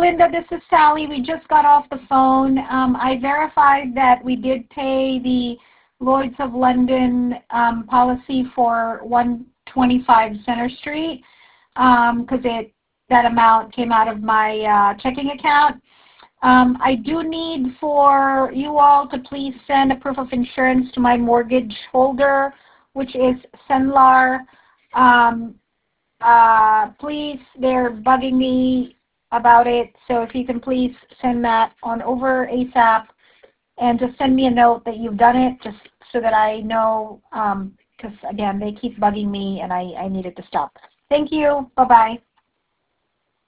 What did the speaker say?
Linda, this is Sally. We just got off the phone. I verified that we did pay the Lloyd's of London policy for 125 Center Street because that amount came out of my checking account. I do need for you all to please send a proof of insurance to my mortgage holder, which is Senlar. Please, they're bugging me about it, so if you can please send that on over ASAP and just send me a note that you've done it, just so that I know, because again, they keep bugging me and I need it to stop. Thank you. Bye-bye.